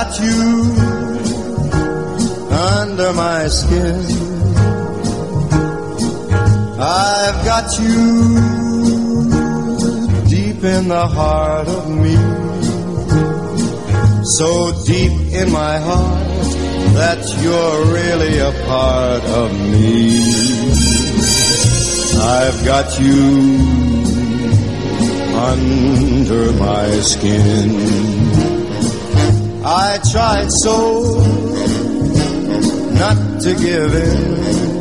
got you under my skin. I've got you deep in the heart of me, so deep in my heart that you're really a part of me. I've got you under my skin. I tried so not to give in.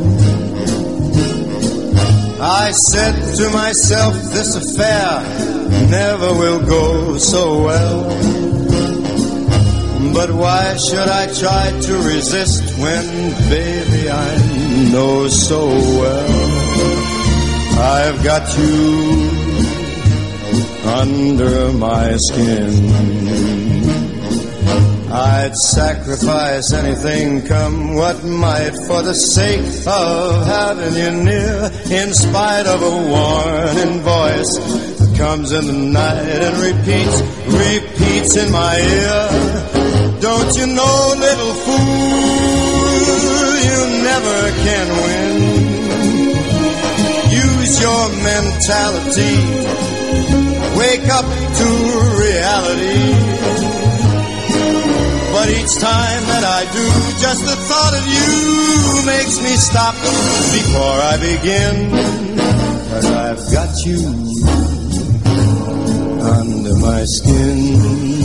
I said to myself, this affair never will go so well. But why should I try to resist when, baby, I know so well I've got you under my skin. I'd sacrifice anything, come what might, for the sake of having you near, in spite of a warning voice that comes in the night and repeats in my ear. Don't you know, little fool, you never can win. Use your mentality, wake up to reality. But each time that I do, just the thought of you makes me stop before I begin. 'Cause I've got you under my skin.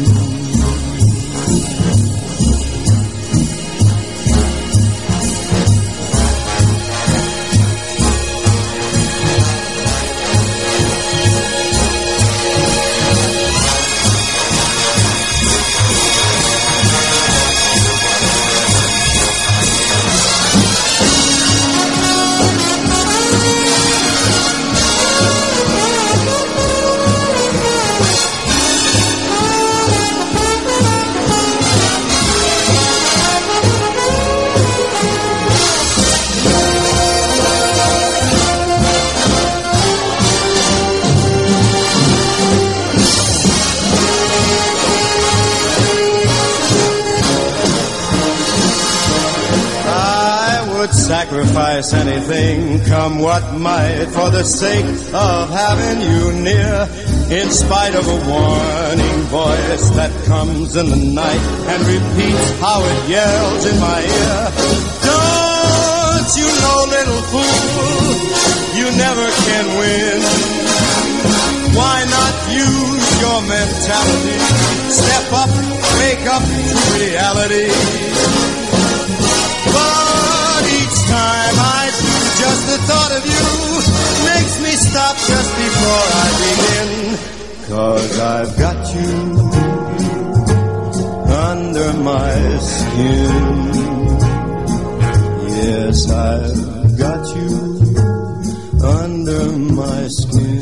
Sacrifice anything, come what might, for the sake of having you near, in spite of a warning voice that comes in the night and repeats how it yells in my ear. Don't you know, little fool, you never can win. Why not use your mentality? Step up, wake up to reality. Time I do, just the thought of you makes me stop just before I begin. 'Cause I've got you under my skin. Yes, I've got you under my skin.